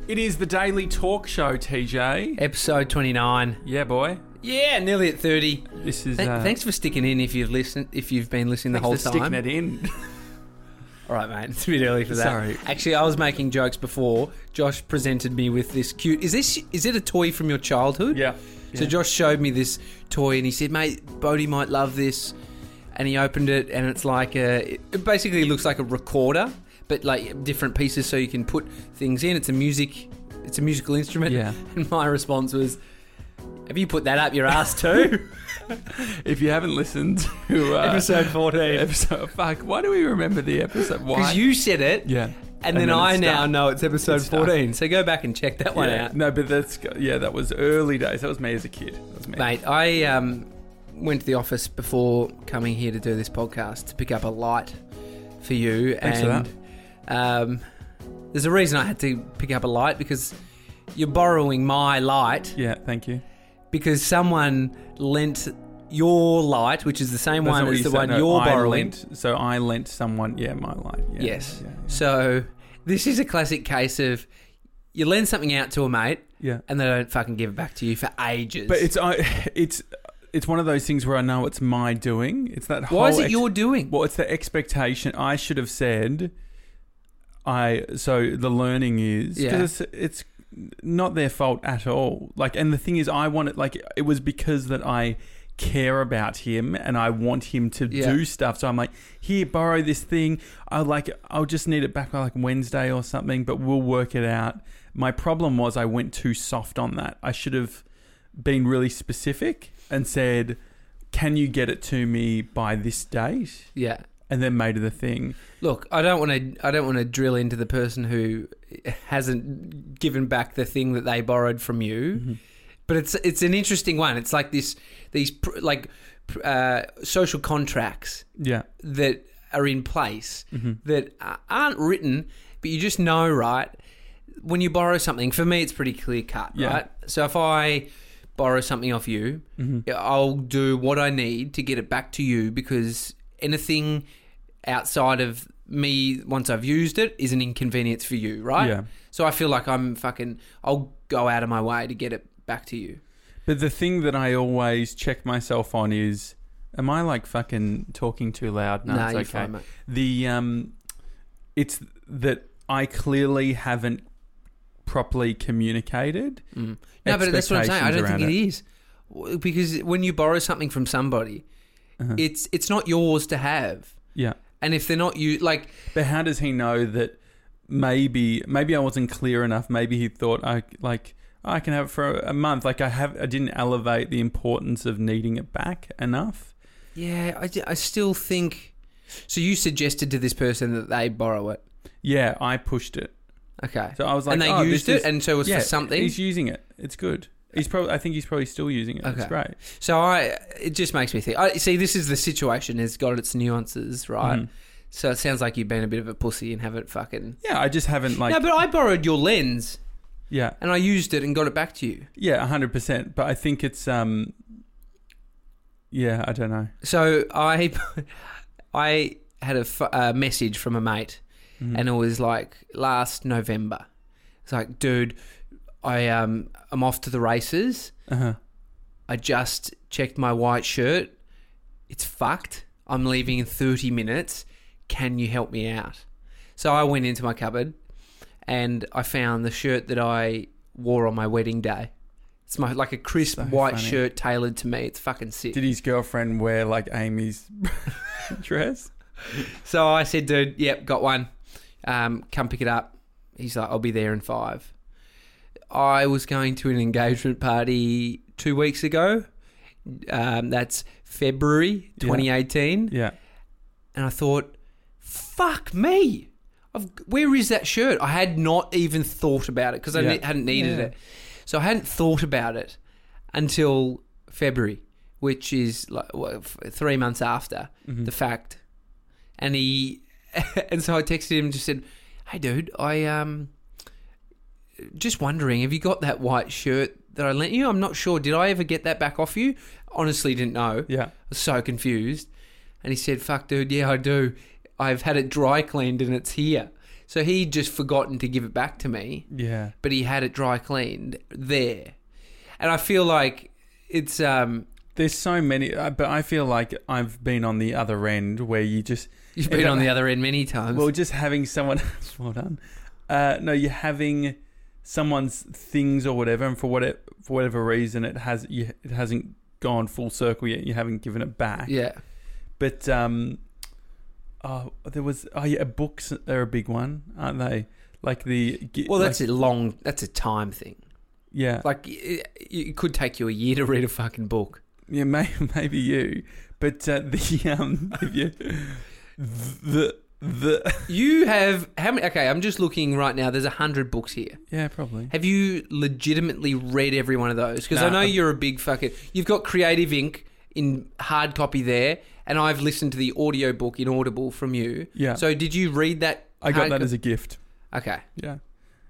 It is the Daily Talk Show, TJ. Episode 29. Yeah, boy. Yeah, nearly at 30. This is. Thanks for sticking in if you've been listening the whole thanks for time. sticking it in. All right, mate. It's a bit early for that. Sorry. Actually, I was making jokes before. Josh presented me with this cute... Is it a toy from your childhood? Yeah. So Josh showed me this toy and he said, mate, Bodie might love this. And he opened it and it's like it basically looks like a recorder, but like different pieces so you can put things in. It's a musical instrument. Yeah. And my response was, have you put that up your ass too? If you haven't listened to... Episode 14. Fuck, why do we remember the episode? Why? Because you said it. Yeah. And then I it's now stuck. know it's episode It's stuck. 14. So go back and check that one out. No, but that was early days. That was me as a kid. That was me. Mate, I went to the office before coming here to do this podcast to pick up a light for you. Thanks and, for that. There's a reason I had to pick up a light because you're borrowing my light Yeah, thank you. because someone lent your light, which is the same That's one not what as you the said. one No, you're I borrowing. I lent someone, my light. Yeah, Yes. Yeah. So this is a classic case of you lend something out to a mate Yeah. and they don't fucking give it back to you for ages. But it's one of those things where I know it's my doing. It's that whole... Why is it your doing? Well, it's the expectation. I should have said... So the learning is... Because it's not their fault at all. Like, and the thing is, I want it... Like, it was because that I care about him and I want him to do stuff. So I'm like, here, borrow this thing. I'll just need it back by like Wednesday or something, but we'll work it out. My problem was I went too soft on that. I should have been really specific and said, can you get it to me by this date? Yeah. And then made it a thing. Look, I don't want to drill into the person who hasn't given back the thing that they borrowed from you, Mm-hmm. but it's an interesting one. It's like these social contracts that are in place that aren't written, but you just know, right? When you borrow something, for me, it's pretty clear cut, right? So if I borrow something off you, I'll do what I need to get it back to you because anything outside of me once I've used it is an inconvenience for you, right? Yeah. So I feel like I'll go out of my way to get it back to you. But the thing that I always check myself on is, am I like fucking talking too loud? No, it's you're okay. fine, mate. It's that I clearly haven't properly communicated. No, but that's what I'm saying. I don't think it is. Because when you borrow something from somebody, it's not yours to have. Yeah. And if they're not you, like... But how does he know that maybe I wasn't clear enough? Maybe he thought I can have it for a month. Like I didn't elevate the importance of needing it back enough. Yeah, I still think... So you suggested to this person that they borrow it? Yeah, I pushed it. Okay. So I was like, and they used it, and so it was for something? He's using it. It's good. I think he's probably still using it. Okay. It's great. So it just makes me think. See, this is the situation. It's got its nuances, right? So it sounds like you've been a bit of a pussy and haven't fucking... Yeah, I just haven't like... No, but I borrowed your lens. Yeah. And I used it and got it back to you. Yeah, 100%. But I think it's... Yeah, I don't know. So I had a message from a mate, and it was like last November. It's like, dude, I'm off to the races. I just checked my white shirt. It's fucked. I'm leaving in 30 minutes. Can you help me out? So I went into my cupboard and I found the shirt that I wore on my wedding day. It's like a crisp white shirt tailored to me. It's fucking sick. Did his girlfriend wear like Amy's dress? So I said, dude, yep, got one. Come pick it up. He's like, I'll be there in 5. I was going to an engagement party 2 weeks ago. That's February 2018. Yeah. And I thought, fuck me. Where is that shirt? I had not even thought about it because I hadn't needed it. So I hadn't thought about it until February, which is like 3 months after the fact. And and so I texted him and just said, hey, dude, just wondering, have you got that white shirt that I lent you? I'm not sure. Did I ever get that back off you? Honestly, didn't know. Yeah. I was so confused. And he said, fuck, dude, yeah, I do. I've had it dry cleaned and it's here. So he'd just forgotten to give it back to me. Yeah. But he had it dry cleaned there. And I feel like it's... There's so many... but I feel like I've been on the other end where you just... You've been on the other end many times. Well, just having someone... Well done. No, you're having someone's things or whatever, and for whatever reason it hasn't gone full circle yet. You haven't given it back. Yeah. But books are a big one, aren't they? Like that's that's a time thing. Yeah. Like it could take you a year to read a fucking book. Yeah, maybe you. But you have how many? Okay, I'm just looking right now. There's 100 books here. Yeah, probably. Have you legitimately read every one of those? Because I know you're a big fucking... You've got Creative Inc. in hard copy there, and I've listened to the audiobook in Audible from you. Yeah. So did you read that? I got that as a gift. Okay. Yeah.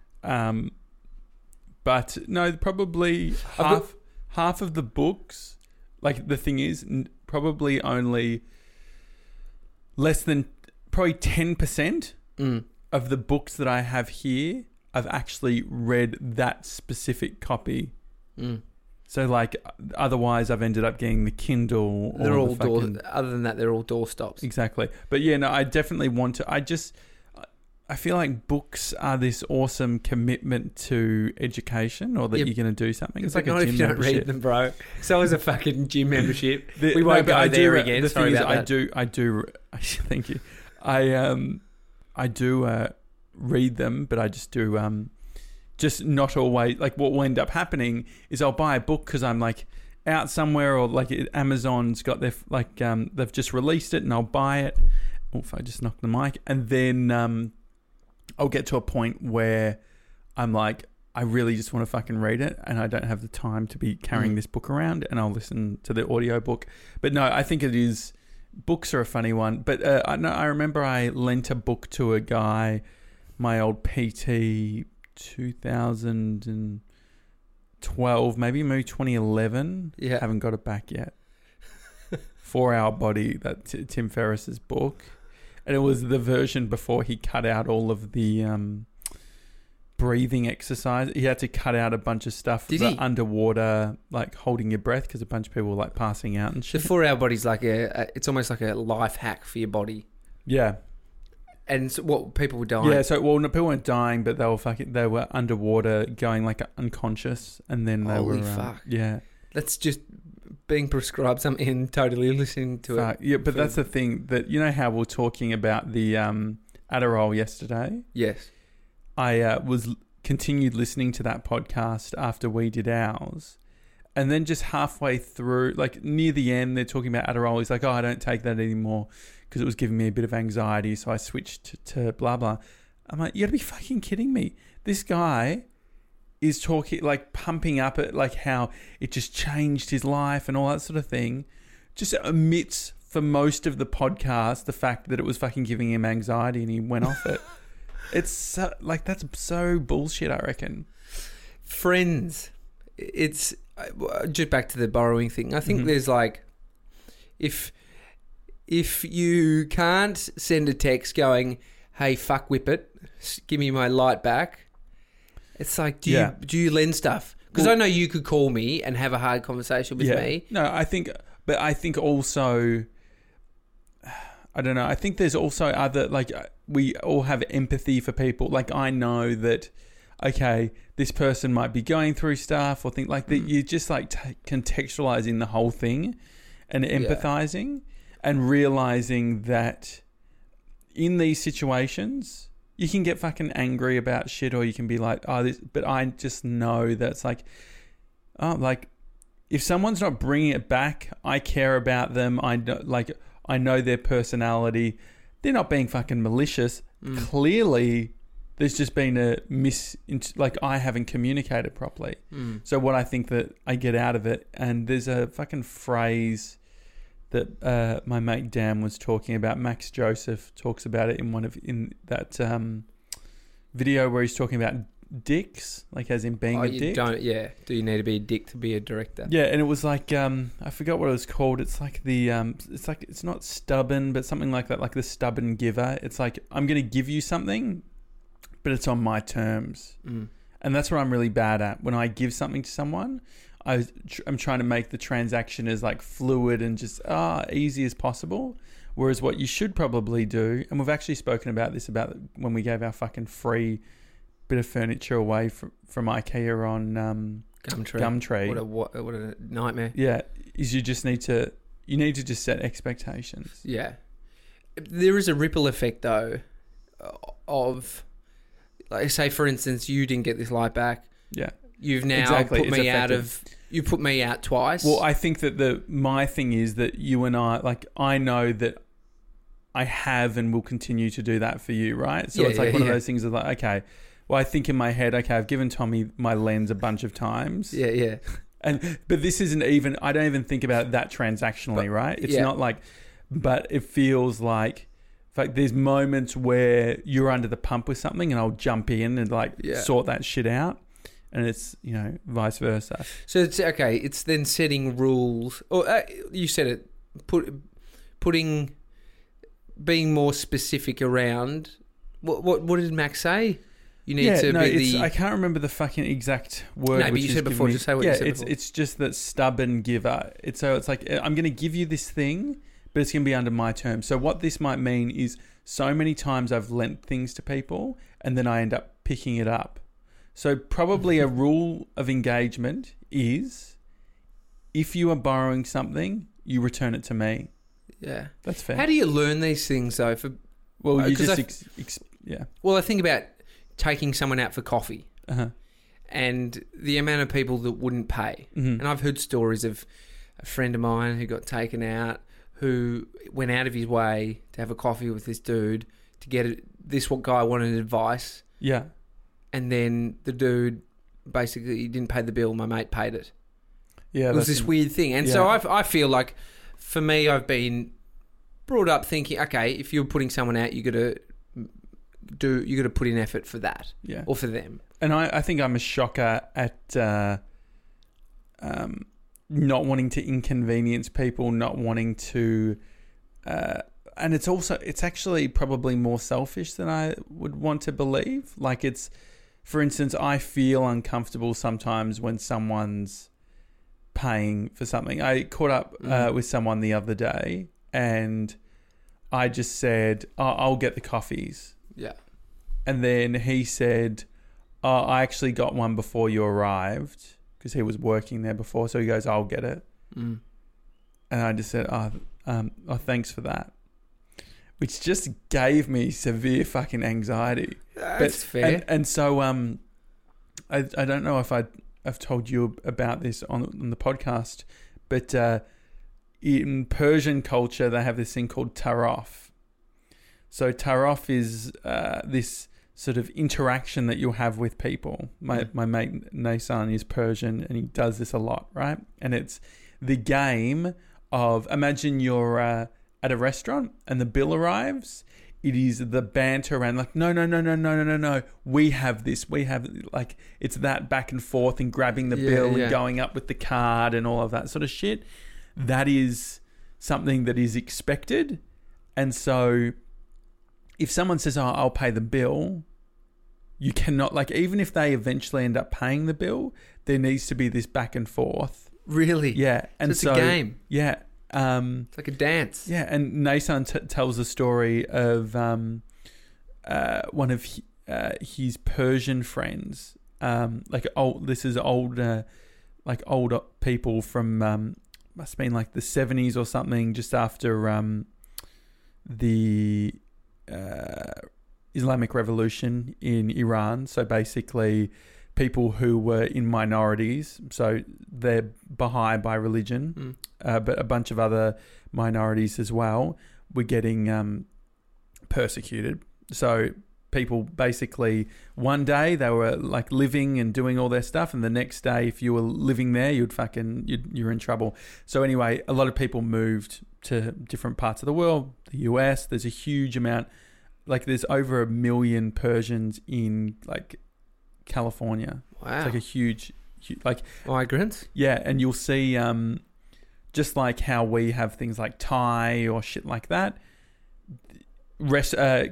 But no, probably half of the books. Like the thing is, probably only less than probably 10% of the books that I have here, I've actually read that specific copy. So, like, otherwise, I've ended up getting the Kindle. They're all other than that, they're all doorstops. Exactly. But yeah, no, I definitely want to. I feel like books are this awesome commitment to education, or that you're going to do something. It's like a gym membership. Not if you don't read them, bro. So is a fucking gym membership. We won't go there again. The Sorry thing about is, I do. Thank you. I do read them, but I just do. Just not always. Like, what will end up happening is I'll buy a book because I'm like out somewhere, or like Amazon's got their they've just released it, and I'll buy it. Oof! I just knocked the mic, and then I'll get to a point where I'm like, I really just want to fucking read it, and I don't have the time to be carrying this book around, and I'll listen to the audiobook. But no, I think it is. Books are a funny one, but I remember I lent a book to a guy, my old PT, 2012, maybe 2011. Yeah, haven't got it back yet. 4 Hour Body, that Tim Ferriss's book, and it was the version before he cut out all of the breathing exercise. He had to cut out a bunch of stuff. Did he? Underwater, like holding your breath, because a bunch of people were like passing out and shit. The 4 Hour Body's like it's almost like a life hack for your body. Yeah. And so what, people were dying? Yeah, so people weren't dying, but they were underwater, going like unconscious, and then they Holy were fuck. Yeah. That's just being prescribed something and totally listening to it. Yeah, but that's the thing, that you know how we're talking about the Adderall yesterday? Yes. I continued listening to that podcast after we did ours, and then just halfway through, like near the end, they're talking about Adderall. He's like, "Oh, I don't take that anymore because it was giving me a bit of anxiety, so I switched to blah blah." I'm like, you gotta be fucking kidding me! This guy is talking, like pumping up at like how it just changed his life and all that sort of thing. Just omits for most of the podcast the fact that it was fucking giving him anxiety and he went off it. It's so, like, that's so bullshit, I reckon. Friends, it's just back to the borrowing thing. I think there's like, if you can't send a text going, "Hey, fuck whip it, give me my light back," it's like, do you lend stuff? Because I know you could call me and have a hard conversation with me. No, I think also, I don't know. I think there's also other, like, we all have empathy for people. Like, I know that, okay, this person might be going through stuff, or think like that. You're just like contextualizing the whole thing and empathizing and realizing that in these situations, you can get fucking angry about shit, or you can be like, oh, this, but I just know that's like, oh, like, if someone's not bringing it back, I care about them. I know their personality. They're not being fucking malicious. Clearly, there's just been I haven't communicated properly. So what I think that I get out of it, and there's a fucking phrase that my mate Dan was talking about. Max Joseph talks about it in that video where he's talking about dicks, like as in being a dick. Do you need to be a dick to be a director? Yeah, and it was like I forgot what it was called. It's like the it's not stubborn, but something like that, like the stubborn giver. It's like, I'm going to give you something, but it's on my terms. And that's what I'm really bad at. When I give something to someone, I'm trying to make the transaction as like fluid and just easy as possible. Whereas what you should probably do, and we've actually spoken about this about when we gave our fucking free bit of furniture away from IKEA on Gumtree. What a nightmare. Yeah, is you need to just set expectations. Yeah. There is a ripple effect though of, like, say for instance, you didn't get this light back. Yeah. You've now put me out of. You put me out twice. Well, I think that my thing is that you and I know that I have and will continue to do that for you, right? So it's like one of those things of like, okay, well, I think in my head, okay, I've given Tommy my lens a bunch of times. Yeah. But this isn't even, I don't even think about that transactionally, right? It's not like, but it feels like there's moments where you're under the pump with something and I'll jump in and sort that shit out. And it's, vice versa. So it's okay. It's then setting rules, or you said it, being more specific around. What did Max say? You need to be I can't remember the fucking exact word. No, but you said before. Just say what you said before. It's just that stubborn giver. It's like I'm going to give you this thing, but it's going to be under my terms. So what this might mean is so many times I've lent things to people and then I end up picking it up. So probably a rule of engagement is if you are borrowing something, you return it to me. Yeah. That's fair. How do you learn these things though? Well, you just... Well, I think about taking someone out for coffee and the amount of people that wouldn't pay. Mm-hmm. And I've heard stories of a friend of mine who got taken out, who went out of his way to have a coffee with this dude to get it. This guy wanted advice. Yeah. And then the dude basically didn't pay the bill. My mate paid it. Yeah, it was this weird thing. And so I feel like, for me, I've been brought up thinking, okay, if you're putting someone out, you got to put in effort for that, or for them. And I think I'm a shocker at not wanting to inconvenience people, not wanting to, and it's actually probably more selfish than I would want to believe. Like for instance, I feel uncomfortable sometimes when someone's paying for something. I caught up with someone the other day and I just said, I'll get the coffees. Yeah. And then he said, I actually got one before you arrived because he was working there before. So he goes, I'll get it. And I just said, thanks for that. Which just gave me severe fucking anxiety. That's fair. And so I don't know if I've told you about this on the podcast, but in Persian culture, they have this thing called taraf. So taraf is this sort of interaction that you'll have with people. My mate Nasan is Persian and he does this a lot, right? And it's the game of, imagine you're at a restaurant and the bill arrives. It is the banter around like, no. We have this. It's that back and forth and grabbing the bill and going up with the card and all of that sort of shit. That is something that is expected. And so if someone says, I'll pay the bill, you cannot, even if they eventually end up paying the bill, there needs to be this back and forth. Really? Yeah. And so it's a game. Yeah. It's like a dance. Yeah, and Nasan tells the story of one of his Persian friends, older people from must have been like the 70s or something, just after the Islamic Revolution in Iran. So basically, people who were in minorities, so they're Baha'i by religion, but a bunch of other minorities as well, were getting persecuted. So people basically, one day they were like living and doing all their stuff, and the next day, if you were living there, you're in trouble. So anyway, a lot of people moved to different parts of the world. The US, there's a huge amount, there's over 1 million Persians in California. Wow. It's like a huge migrants. Yeah, and you'll see just like how we have things like Thai or shit like that.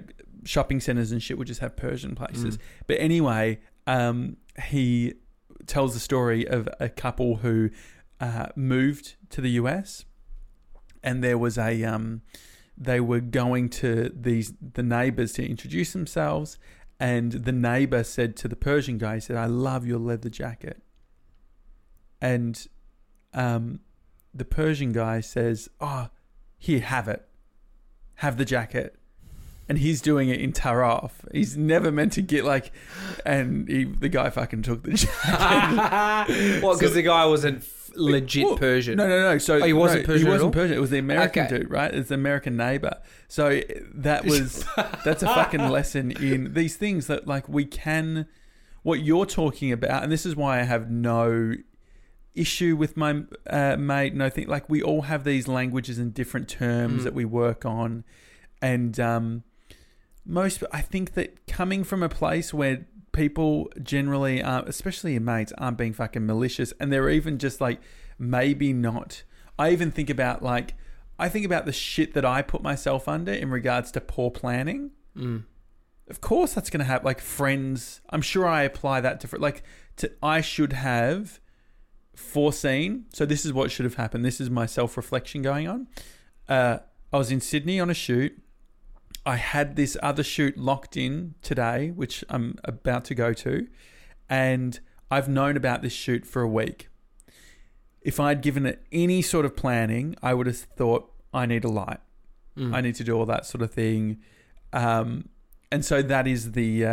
shopping centres and shit would just have Persian places. But anyway, he tells the story of a couple who moved to the US, and there was they were going to the neighbours to introduce themselves, and the neighbour said to the Persian guy, he said, "I love your leather jacket." And the Persian guy says, "Oh, here, have it. Have the jacket." And he's doing it in Taraf. He's never meant to get and the guy fucking took the jacket. What? Because the guy wasn't legit Persian. No. So he wasn't Persian. He wasn't Persian. It was the American dude, right? It's the American neighbor. So that's a fucking lesson in these things that we can. What you're talking about, and this is why I have no issue with my mate. And I think we all have these languages and different terms that we work on, and I think that coming from a place where people generally aren't, especially your mates, aren't being fucking malicious, and they're even just maybe not. I even think about the shit that I put myself under in regards to poor planning. Of course that's going to have friends. I'm sure I apply that to I should have foreseen. So this is what should have happened. This is my self-reflection going on. I was in Sydney on a shoot. I had this other shoot locked in today, which I'm about to go to, and I've known about this shoot for a week. If I'd given it any sort of planning, I would have thought, I need a light. I need to do all that sort of thing. And so that is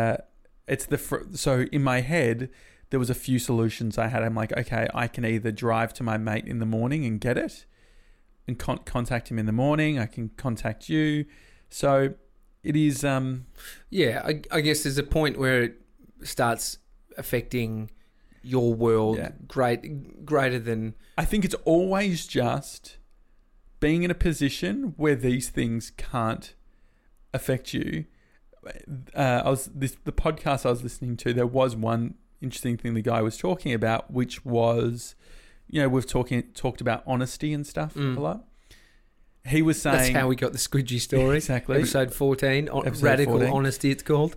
so in my head, there was a few solutions I had. I'm like, okay, I can either drive to my mate in the morning and get it and contact him in the morning. I can contact you. So it is... I guess there's a point where it starts affecting your world greater than... I think it's always just being in a position where these things can't affect you. The podcast I was listening to, there was one interesting thing the guy was talking about, which was, we've talked about honesty and stuff a lot. He was saying... That's how we got the squidgy story. Exactly. Episode 14. Radical 14. Honesty, it's called.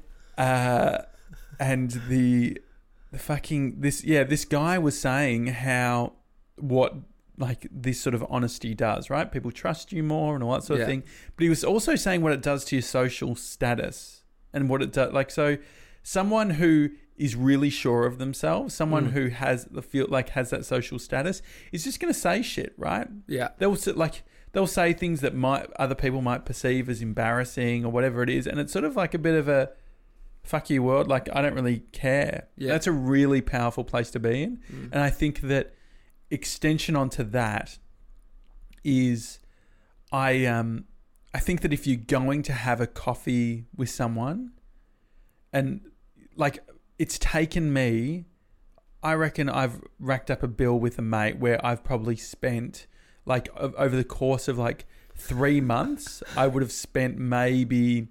And the fucking... This guy was saying how... What, this sort of honesty does, right? People trust you more and all that sort of thing. But he was also saying what it does to your social status and what it does... so someone who is really sure of themselves, someone who has has that social status, is just going to say shit, right? Yeah. They'll say things that other people might perceive as embarrassing or whatever it is. And it's sort of a bit of a fuck you world. I don't really care. Yeah. That's a really powerful place to be in. And I think that extension onto that is I think that if you're going to have a coffee with someone and it's taken me, I reckon I've racked up a bill with a mate where I've probably spent... over the course of 3 months, I would have spent maybe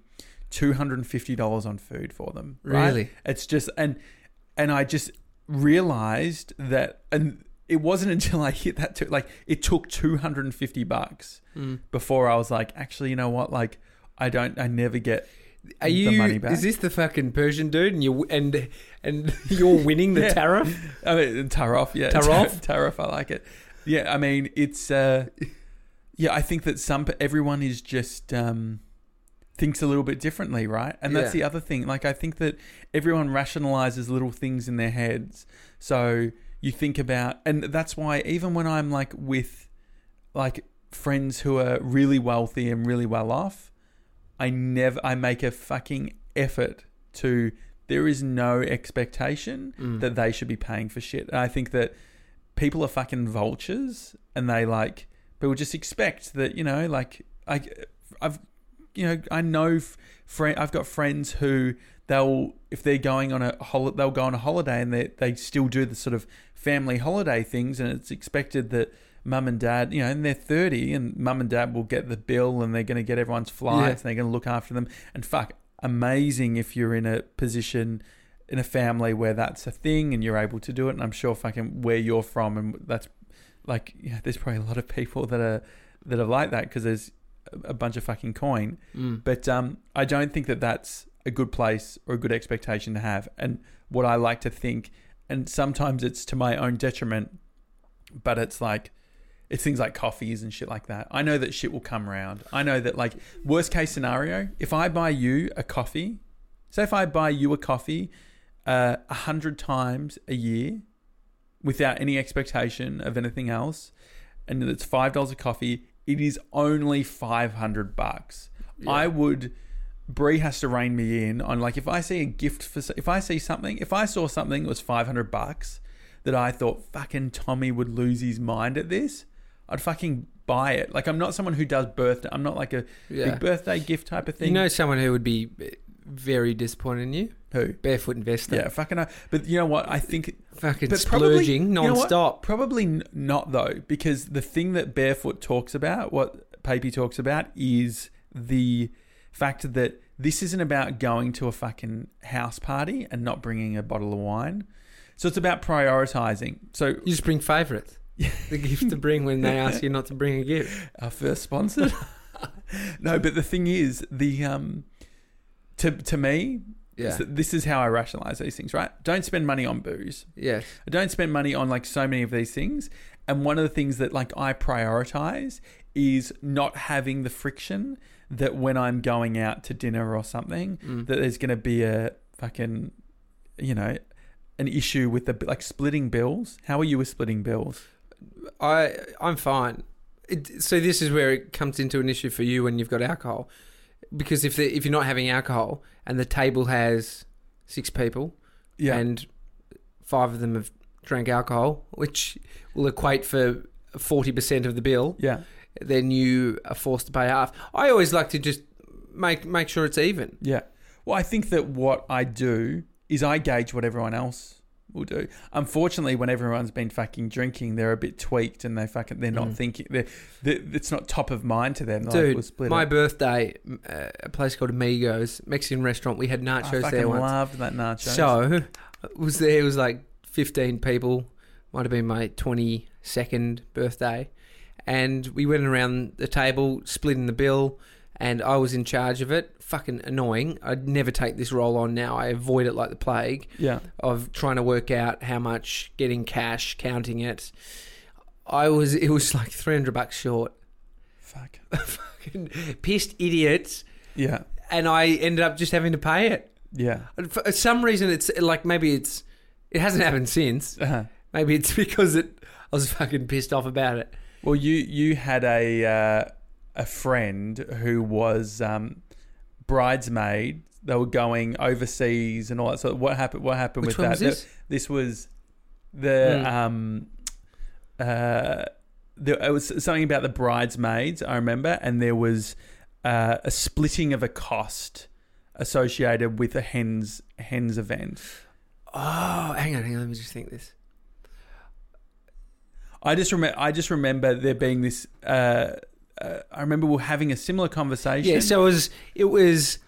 $250 on food for them. Right? Really? It's just, and I just realized that, and it wasn't until I hit that, it took $250 before I was actually, you know what? I never get the money back. Is this the fucking Persian dude and you're winning the tariff? I mean, Taraf, yeah. Taraf, I like it. Yeah, I mean, it's... I think that everyone is just... thinks a little bit differently, right? And that's the other thing. I think that everyone rationalizes little things in their heads. So you think about... And that's why even when I'm, with, friends who are really wealthy and really well off, I make a fucking effort to... There is no expectation that they should be paying for shit. And I think that... People are fucking vultures, and they people just expect that, I've got friends who if they're going on they'll go on a holiday and they still do the sort of family holiday things, and it's expected that mum and dad, and they're 30 and mum and dad will get the bill and they're going to get everyone's flights and they're going to look after them. And amazing if you're in a position in a family where that's a thing and you're able to do it. And I'm sure fucking where you're from, and that's there's probably a lot of people that are like that, because there's a bunch of fucking coin. But I don't think that that's a good place or a good expectation to have. And what I like to think, and sometimes it's to my own detriment, but it's things like coffees and shit like that. I know that shit will come around. I know that, like, worst case scenario, if I buy you a coffee, say if I buy you a coffee 100 times a year without any expectation of anything else, and it's $5 a coffee, it is only $500. Yeah. Brie has to rein me in on, like, if I see a gift if I saw something that was $500 that I thought fucking Tommy would lose his mind at this, I'd fucking buy it. Like, I'm not someone who does birthday. I'm not like a big birthday gift type of thing. You know someone who would be very disappointed in you? Who? Barefoot Investor. Yeah, fucking. But you know what? I think fucking splurging non-stop. Probably not though, because the thing that Barefoot talks about, what Papey talks about, is the fact that this isn't about going to a fucking house party and not bringing a bottle of wine. So it's about prioritizing. So you just bring favourites. The gift to bring when they ask you not to bring a gift. Our first sponsor. No, but the thing is, to me, this is how I rationalize these things, right? Don't spend money on booze. Yes. Don't spend money on, like, so many of these things. And one of the things that, like, I prioritize is not having the friction that when I'm going out to dinner or something, that there's going to be a fucking, an issue with like splitting bills. How are you with splitting bills? I'm fine. So this is where it comes into an issue for you when you've got alcohol, because if you're not having alcohol and the table has 6 people, and 5 of them have drank alcohol, which will equate for 40% of the bill, then you are forced to pay half. I always like to just make sure it's even. Yeah. Well, I think that what I do is I gauge what everyone else will do. Unfortunately, when everyone's been fucking drinking, they're a bit tweaked and they're not thinking. It's not top of mind to them. Dude, my birthday, a place called Amigos, Mexican restaurant. We had nachos there once. I loved that nachos. So it was like 15 people. Might have been my 22nd birthday. And we went around the table, splitting the bill, and I was in charge of it. Fucking annoying. I'd never take this role on now. I avoid it like the plague. Yeah. Of trying to work out how much, getting cash, counting it. It was like $300 short. Fuck. Fucking pissed idiots. Yeah. And I ended up just having to pay it. Yeah. For some reason, it's like it hasn't happened since. Maybe it's because I was fucking pissed off about it. Well, you had a friend who was bridesmaid. They were going overseas and all that. So what happened? What happened with that? Was this? This was the it was something about the bridesmaids, I remember, and there was a splitting of a cost associated with a hens event. Oh, hang on. Let me just think this. I just remember there being this. I remember we were having a similar conversation. Yeah, so it was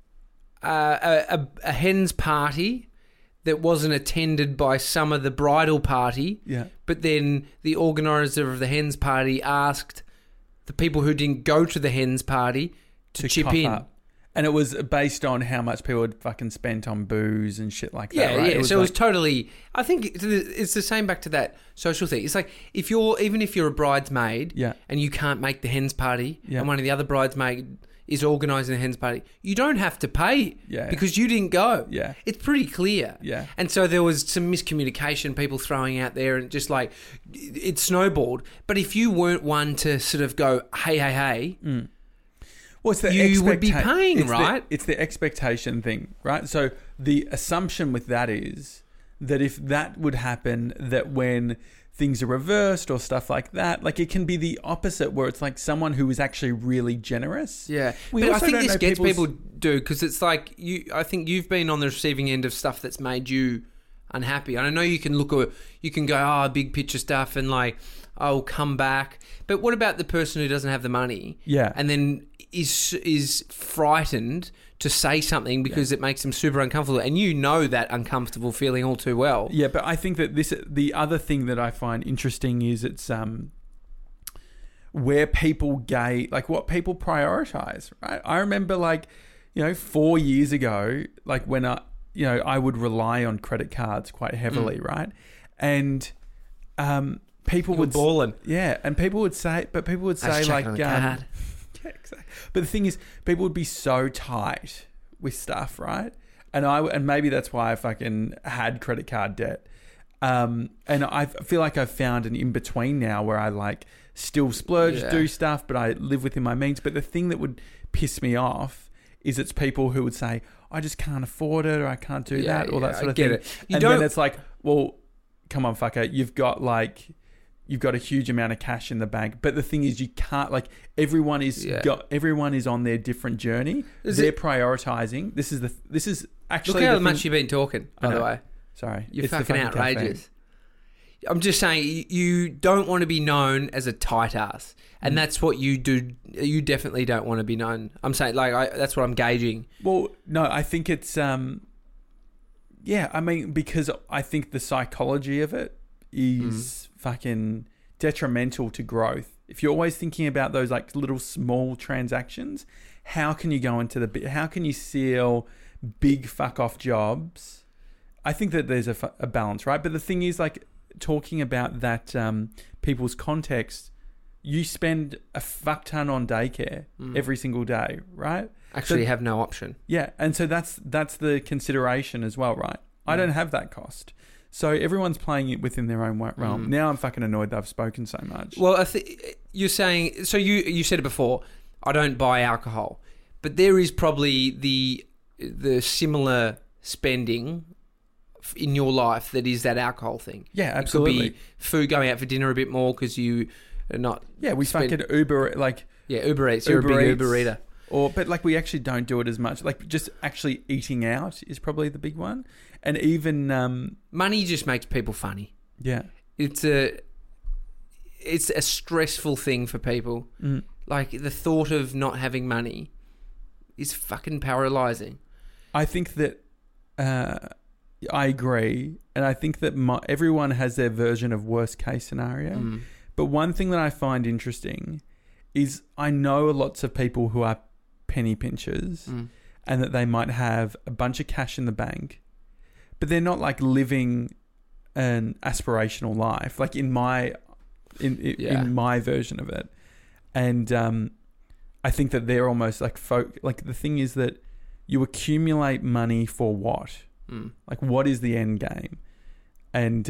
a hen's party that wasn't attended by some of the bridal party. Yeah. But then the organizer of the hen's party asked the people who didn't go to the hen's party to chip in. Up. And it was based on how much people had fucking spent on booze and shit like that, right? Yeah, so it was totally... I think it's the same back to that social thing. It's like, even if you're a bridesmaid and you can't make the hen's party and one of the other bridesmaids is organising the hen's party, you don't have to pay because you didn't go. Yeah. It's pretty clear. Yeah. And so there was some miscommunication, people throwing out there, and just like, it snowballed. But if you weren't one to sort of go, hey... Well, you would be paying, right? It's the expectation thing, right? So the assumption with that is that if that would happen, that when things are reversed or stuff like that, like it can be the opposite, where it's like someone who is actually really generous. Yeah, but I think this gets people do, because it's like I think you've been on the receiving end of stuff that's made you unhappy. And I know you can go, big picture stuff and like, I'll come back. But what about the person who doesn't have the money? Yeah, and then is frightened to say something because it makes them super uncomfortable, and you know that uncomfortable feeling all too well. Yeah, but I think that the other thing that I find interesting is it's where people like what people prioritize, right? I remember 4 years ago, like when I would rely on credit cards quite heavily, right? And people would balling. Yeah, and people would say like card. Yeah, exactly. But the thing is, people would be so tight with stuff, right? And maybe that's why I fucking had credit card debt. And I feel like I've found an in between now where I like still splurge, do stuff, but I live within my means. But the thing that would piss me off is it's people who would say, I just can't afford it, or I can't do that, or that sort of thing. And then it's like, well, come on, fucker, you've got a huge amount of cash in the bank. But the thing is, you can't, like, everyone is on their different journey. They're prioritizing. This is actually look how much you've been talking, by the way. Sorry. You're fucking outrageous. Caffeine. I'm just saying, you don't want to be known as a tight ass. And that's what you do. You definitely don't want to be known. I'm saying, that's what I'm gauging. Well, no, I think it's, because I think the psychology of it is fucking detrimental to growth. If you're always thinking about those like little small transactions, how can you go into how can you seal big fuck off jobs? I think that there's a balance, right? But the thing is, like, talking about that people's context, you spend a fuck ton on daycare every single day, right? Actually, have no option. Yeah, and so that's the consideration as well, right? I don't have that cost. So everyone's playing it within their own realm. Now I'm fucking annoyed that I've spoken so much. Well, you're saying... So you said it before, I don't buy alcohol. But there is probably the similar spending in your life that is that alcohol thing. Yeah, absolutely. It could be food, going out for dinner a bit more because you are not... Yeah, we fucking Uber, like... Yeah, Uber Eats. You're a big Uber eater. But like we actually don't do it as much. Like just actually eating out is probably the big one. And even... money just makes people funny. Yeah. It's a stressful thing for people. Like the thought of not having money is fucking paralyzing. I think that... I agree, and I think that everyone has their version of worst case scenario. But one thing that I find interesting is I know lots of people who are penny pinchers, and that they might have a bunch of cash in the bank, but they're not like living an aspirational life, like in my version of it. And I think that they're almost like like the thing is that you accumulate money for what? Like, what is the end game? And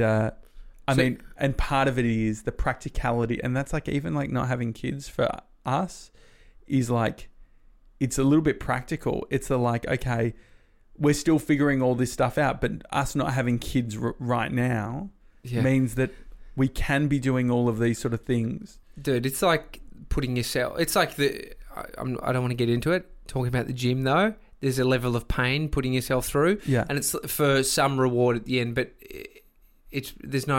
and part of it is the practicality, and that's like even like not having kids for us is like it's a little bit practical. It's okay, we're still figuring all this stuff out, but us not having kids right now means that we can be doing all of these sort of things. Dude, it's like putting yourself. It's like I don't want to get into it. Talking about the gym though. There's a level of pain putting yourself through, and it's for some reward at the end. But there's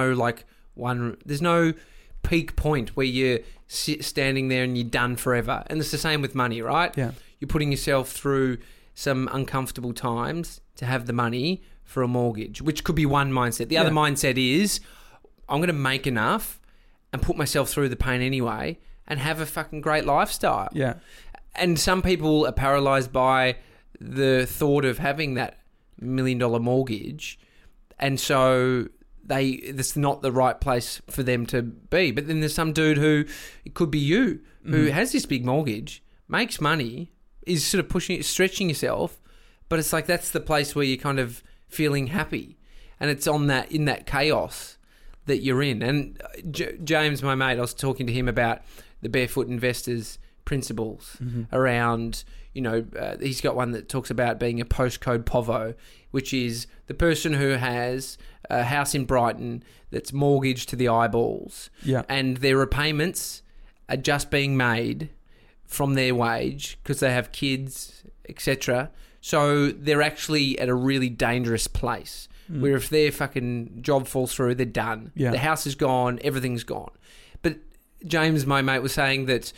no peak point where you're standing there and you're done forever. And it's the same with money, right? Yeah, you're putting yourself through some uncomfortable times to have the money for a mortgage, which could be one mindset. The other mindset is I'm going to make enough and put myself through the pain anyway and have a fucking great lifestyle. Yeah, and some people are paralyzed by the thought of having that $1 million mortgage, and so that's not the right place for them to be. But then there's some dude who, it could be you, who has this big mortgage, makes money, is sort of stretching yourself, but it's like that's the place where you're kind of feeling happy, and it's in that chaos that you're in. And James, my mate, I was talking to him about the Barefoot Investors principles around, he's got one that talks about being a postcode povo, which is the person who has a house in Brighton that's mortgaged to the eyeballs, and their repayments are just being made from their wage because they have kids, etc. So they're actually at a really dangerous place where if their fucking job falls through, they're done. The house is gone, everything's gone. But James, my mate, was saying that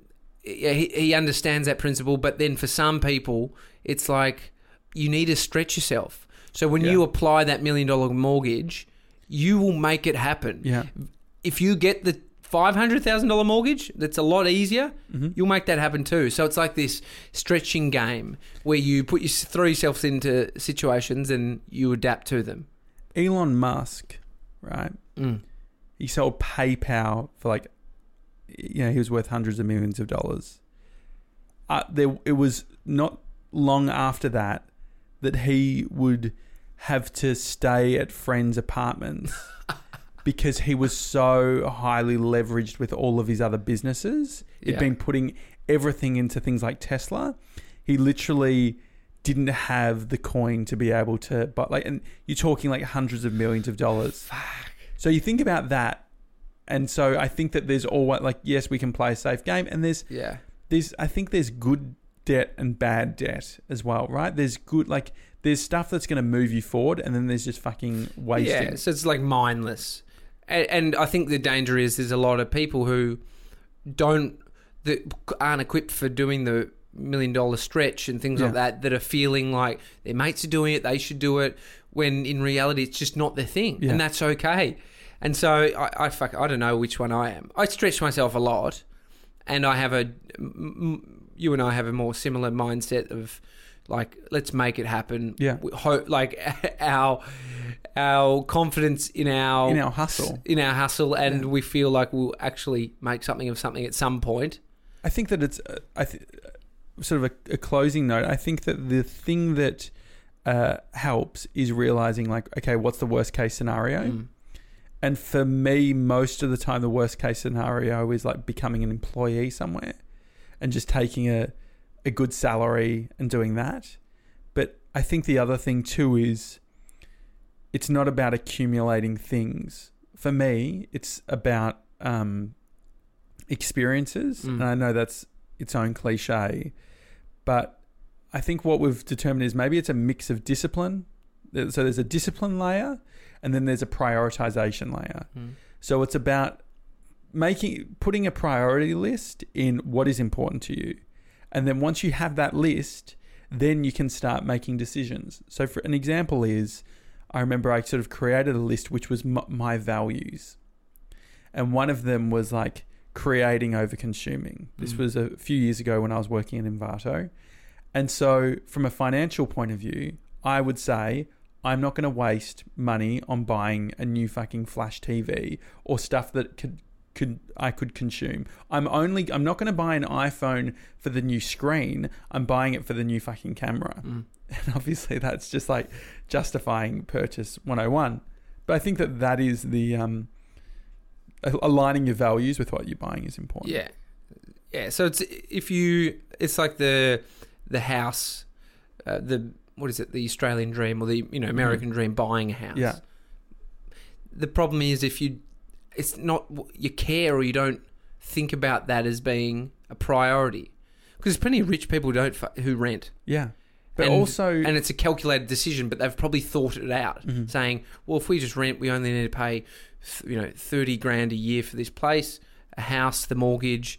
he understands that principle, but then for some people, it's like you need to stretch yourself. So when you apply that $1 million mortgage, you will make it happen. Yeah. If you get the $500,000 mortgage, that's a lot easier. You'll make that happen too. So it's like this stretching game where you throw yourself into situations and you adapt to them. Elon Musk, right? He sold PayPal for he was worth hundreds of millions of dollars. It was not long after that he would have to stay at friends' apartments because he was so highly leveraged with all of his other businesses. He'd been putting everything into things like Tesla. He literally didn't have the coin to be able to buy, and you're talking hundreds of millions of dollars. Fuck. So you think about that, and so I think that there's always yes, we can play a safe game, and I think there's good debt and bad debt as well, right? There's good there's stuff that's going to move you forward, and then there's just fucking wasting. Yeah, so it's mindless. And I think the danger is there's a lot of people who that aren't equipped for doing the $1 million stretch and things like that are feeling like their mates are doing it, they should do it, when in reality it's just not their thing, and that's okay. And so I don't know which one I am. I stretch myself a lot, and you and I have a more similar mindset of let's make it happen. Yeah. Our confidence in our hustle, and we feel like we'll actually make something of something at some point. I think that it's sort of a closing note. I think that the thing that helps is realizing okay, what's the worst case scenario? And for me, most of the time, the worst case scenario is becoming an employee somewhere and just taking a good salary and doing that. But I think the other thing too is it's not about accumulating things. For me, it's about experiences. And I know that's its own cliche, but I think what we've determined is maybe it's a mix of discipline. So there's a discipline layer, and then there's a prioritization layer. So it's about putting a priority list in what is important to you. And then once you have that list, then you can start making decisions. So for an example is, I remember I sort of created a list which was my values. And one of them was creating over consuming. This was a few years ago when I was working in Envato. And so from a financial point of view, I would say, I'm not going to waste money on buying a new fucking flash TV or stuff that I could consume. I'm not going to buy an iPhone for the new screen. I'm buying it for the new fucking camera. And obviously that's just justifying purchase 101. But I think that is the aligning your values with what you're buying is important. Yeah. Yeah. So it's like the house, what is it? The Australian dream or the American dream, buying a house. Yeah. The problem is it's not you care or you don't think about that as being a priority, because there's plenty of rich people who rent. Yeah. But and it's a calculated decision, but they've probably thought it out, saying, well, if we just rent, we only need to pay, $30,000 a year for this place, a house, the mortgage.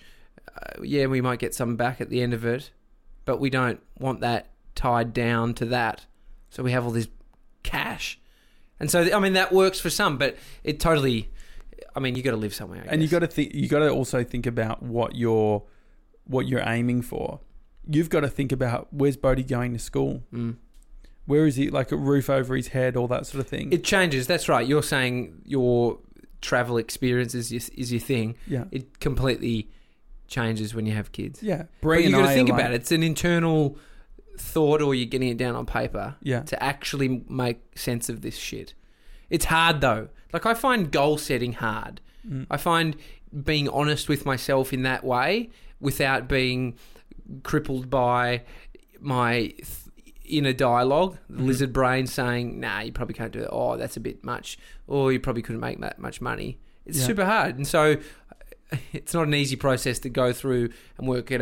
We might get some back at the end of it, but we don't want that tied down to that. So we have all this cash. And so, that works for some, but it totally, you got to live somewhere. And you got to also think about what you're aiming for. You've got to think about, where's Bodhi going to school? Where is he? A roof over his head, all that sort of thing. It changes. That's right. You're saying your travel experience is your thing. Yeah. It completely changes when you have kids. Yeah. But you got to think about it. It's an internal thought, or you're getting it down on paper to actually make sense of this shit. It's hard though. I find goal setting hard. I find being honest with myself in that way without being crippled by my inner dialogue, the lizard brain saying, nah, you probably can't do it. Oh, that's a bit much. Or you probably couldn't make that much money. It's super hard. And so it's not an easy process to go through and work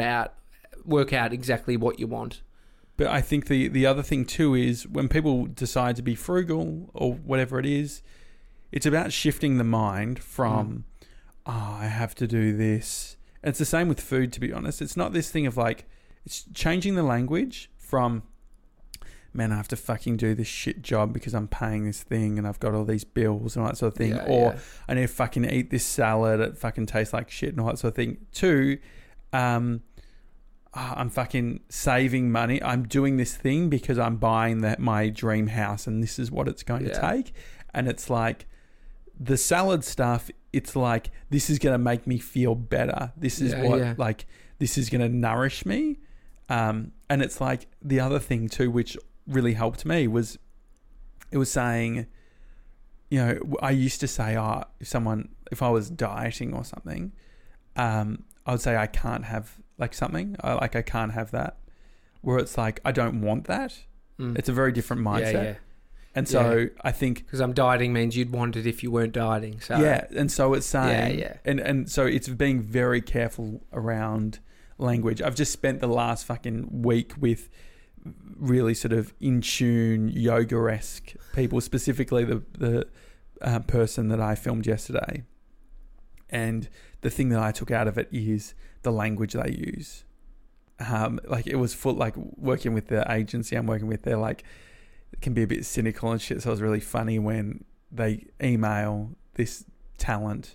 out exactly what you want. But I think the other thing too is when people decide to be frugal or whatever it is, it's about shifting the mind from, I have to do this. And it's the same with food, to be honest. It's not this thing of it's changing the language from man, I have to fucking do this shit job because I'm paying this thing and I've got all these bills and all that sort of thing. Or I need to fucking eat this salad. It fucking tastes like shit and all that sort of thing. 2, I'm fucking saving money. I'm doing this thing because I'm buying my dream house and this is what it's going to take. And it's like the salad stuff, it's like, this is going to make me feel better. This is like, this is going to nourish me. And it's like the other thing too, which really helped me was, it was saying, you know, I used to say, if I was dieting or something, I would say I can't have like something, I can't have that, where it's like, I don't want that. It's a very different mindset. And so I think, because I'm dieting means you'd want it if you weren't dieting. So and so it's saying, and so it's being very careful around language. I've just spent the last fucking week with really sort of in tune yoga-esque people, specifically the person that I filmed yesterday. And the thing that I took out of it is the language they use. Like it was full, like working with the agency I'm working with, they're like, it can be a bit cynical and shit. So it was really funny when they email this talent,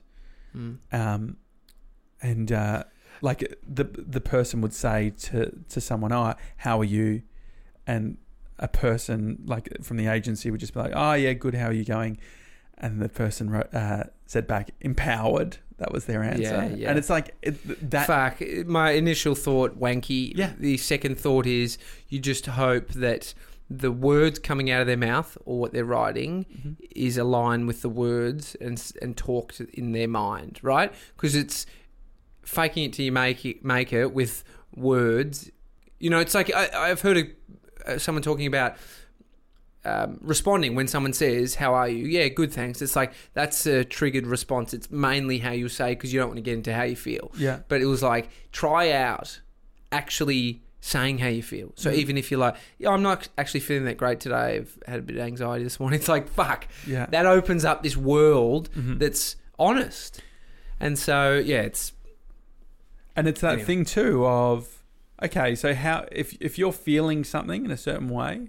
and like the person would say to someone, "Oh, how are you?" And a person like from the agency would just be like, "Oh yeah, good. How are you going?" And the person said back, "Empowered." That was their answer. Yeah. And it's like that. Fuck. My initial thought, wanky. Yeah. The second thought is you just hope that the words coming out of their mouth or what they're writing is aligned with the words and talked in their mind, right? Because it's faking it till you make it with words. You know, it's like I've heard someone talking about responding when someone says, "How are you?" "Yeah, good, thanks." It's like, that's a triggered response. It's mainly how you say, because you don't want to get into how you feel. Yeah. But it was like, try out actually saying how you feel. So even if you're like, "Yeah, I'm not actually feeling that great today. I've had a bit of anxiety this morning." It's like, fuck. Yeah. That opens up this world that's honest. And so, it's that thing too of, okay, so how, if you're feeling something in a certain way,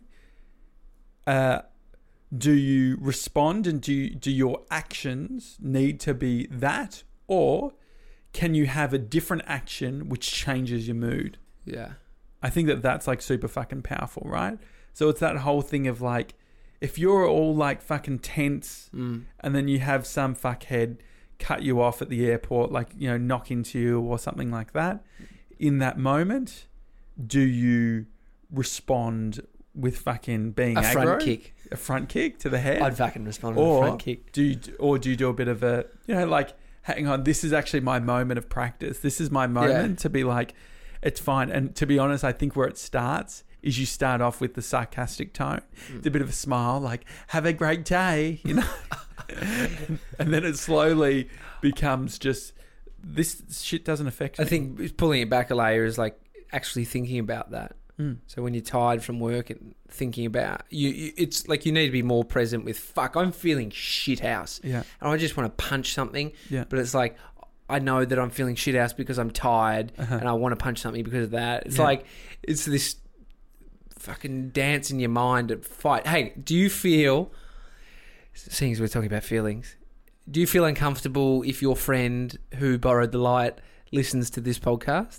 do you respond and do your actions need to be that, or can you have a different action which changes your mood? Yeah. I think that's like super fucking powerful, right? So it's that whole thing of like, if you're all like fucking tense and then you have some fuckhead cut you off at the airport, like, you know, knock into you or something like that, in that moment, do you respond with fucking being aggro? A front kick to the head? I'd fucking respond with a front kick. Do you do a bit of a, you know, like, hang on, this is actually my moment of practice. This is my moment to be like, it's fine. And to be honest, I think where it starts is you start off with the sarcastic tone, the bit of a smile, like, "Have a great day," you know? And then it slowly becomes just, this shit doesn't affect me. I think pulling it back a layer is like actually thinking about that. So when you're tired from work and thinking about you, it's like you need to be more present with, fuck, I'm feeling shit house. Yeah. And I just want to punch something. Yeah. But it's like, I know that I'm feeling shit house because I'm tired and I want to punch something because of that. It's like, it's this fucking dance in your mind to fight. Hey, do you feel, seeing as we're talking about feelings, do you feel uncomfortable if your friend who borrowed the light listens to this podcast?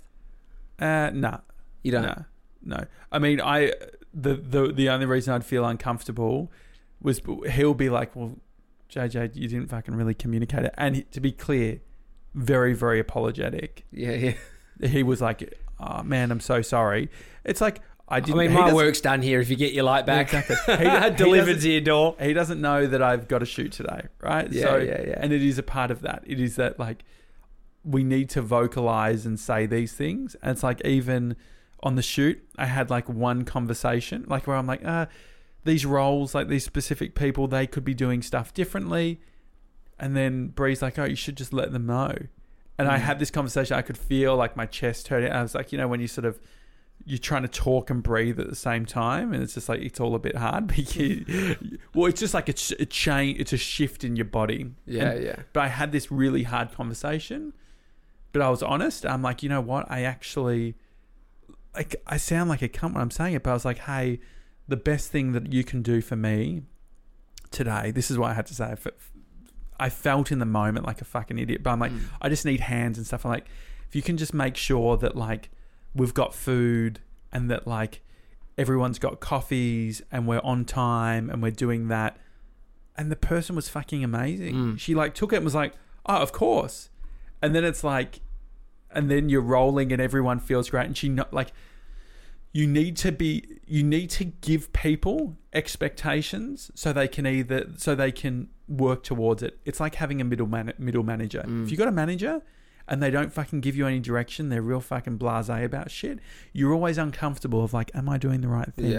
No. You don't? No. I mean, the only reason I'd feel uncomfortable was he'll be like, "Well, JJ, you didn't fucking really communicate it." And to be clear, very, very apologetic. Yeah. He was like, "Oh man, I'm so sorry." It's like, I mean, my work's done here if you get your light back. Yeah, exactly. Delivered to your door. He doesn't know that I've got a shoot today, right? Yeah. And it is a part of that. It is that, like, we need to vocalize and say these things. And it's like, even on the shoot, I had like one conversation, like, where I'm like, these roles, like these specific people, they could be doing stuff differently. And then Bree's like, "Oh, you should just let them know." And I had this conversation. I could feel like my chest hurting. I was like, you know, when you're trying to talk and breathe at the same time, and it's just like, it's all a bit hard. Well, it's just like it's a change. It's a shift in your body. Yeah. But I had this really hard conversation, but I was honest. I'm like, you know what? I actually, like, I sound like a cunt when I'm saying it, but I was like, "Hey, the best thing that you can do for me today, this is what I had to say. I felt in the moment like a fucking idiot, but I'm like, I just need hands and stuff. I'm like, if you can just make sure that like we've got food and that like everyone's got coffees and we're on time and we're doing that. And the person was fucking amazing. She like took it and was like, oh, of course. And then it's like, and then you're rolling and everyone feels great. And she not like, you need to give people expectations so they can work towards it. It's like having a middle manager. If you got a manager and they don't fucking give you any direction, they're real fucking blasé about shit, you're always uncomfortable of like, am I doing the right thing?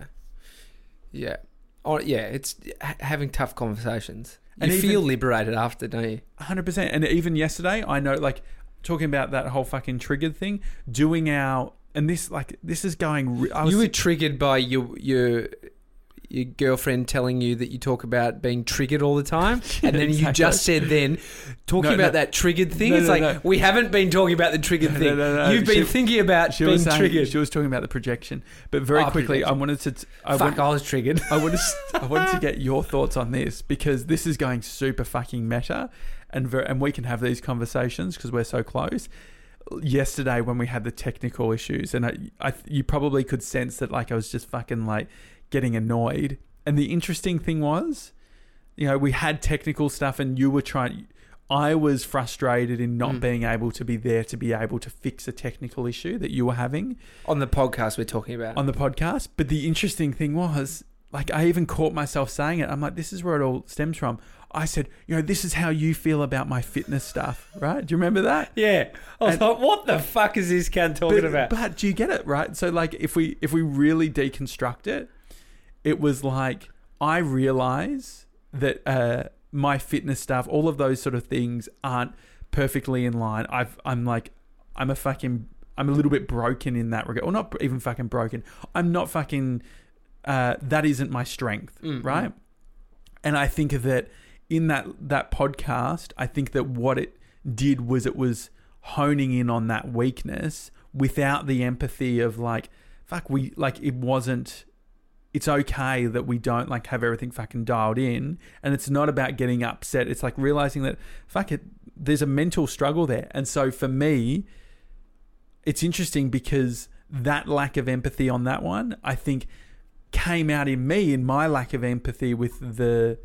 Yeah. Oh, yeah, it's having tough conversations. And you feel liberated after, don't you? 100%. And even yesterday, I know, like, talking about that whole fucking triggered thing, doing our... And this is going... You were triggered by your girlfriend telling you that you talk about being triggered all the time, and then you just said about that triggered thing. We haven't been talking about the triggered thing. You've been thinking about being triggered. She was talking about the projection, but very quickly, I wanted to. I was triggered. I wanted to get your thoughts on this because this is going super fucking meta, and we can have these conversations because we're so close. Yesterday, when we had the technical issues, and you probably could sense that, like, I was just fucking like getting annoyed. And the interesting thing was, you know, we had technical stuff and I was frustrated in not being able to be there to be able to fix a technical issue that you were having. On the podcast we're talking about. On the podcast. But the interesting thing was, like, I even caught myself saying it. I'm like, this is where it all stems from. I said, you know, this is how you feel about my fitness stuff, right? Do you remember that? Yeah. I was like, what the fuck is this cunt talking about? But do you get it, right? So, like, if we really deconstruct it, it was like, I realize that my fitness stuff, all of those sort of things aren't perfectly in line. I'm a little bit broken in that regard. Or not even fucking broken. I'm not fucking, that isn't my strength, right? And I think that in that podcast, I think that what it did was it was honing in on that weakness without the empathy of like, fuck, it's okay that we don't like have everything fucking dialed in, and it's not about getting upset. It's like realizing that, fuck it, there's a mental struggle there. And so for me, it's interesting because that lack of empathy on that one, I think, came out in me in my lack of empathy with the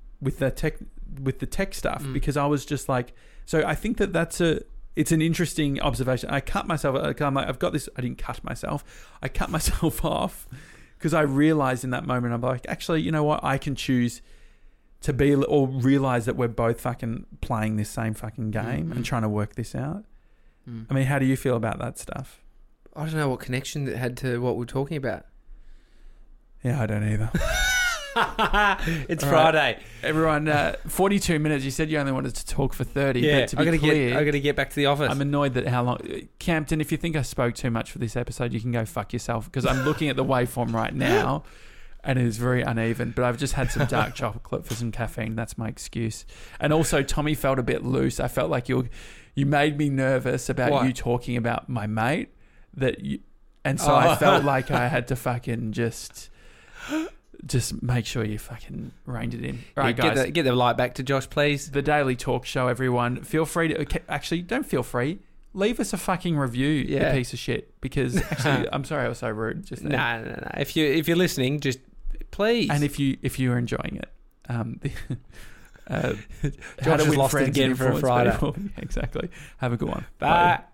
tech stuff, because I was just like, so I think it's an interesting observation. I cut myself. I'm like, I've got this. I didn't cut myself. I cut myself off. Because I realized in that moment, I'm like, actually, you know what? I can choose to be or realize that we're both fucking playing this same fucking game and trying to work this out. I mean, how do you feel about that stuff? I don't know what connection it had to what we're talking about. Yeah, I don't either. It's Friday. Everyone, 42 minutes. You said you only wanted to talk for 30. Yeah, but to be clear, I got to get back to the office. I'm annoyed that how long... Campton, if you think I spoke too much for this episode, you can go fuck yourself, because I'm looking at the waveform right now and it is very uneven, but I've just had some dark chocolate for some caffeine. That's my excuse. And also, Tommy felt a bit loose. I felt like you made me nervous about you talking about my mate. So I felt like I had to fucking just make sure you fucking reined it in. All right, guys. Get the light back to Josh, please. The Daily Talk Show, everyone. Feel free to... Actually, don't feel free. Leave us a fucking review, you piece of shit. Because, actually, I'm sorry I was so rude just then. No. If you're listening, just please. And if you're enjoying it. Josh has lost it again for a Friday. Exactly. Have a good one. Bye.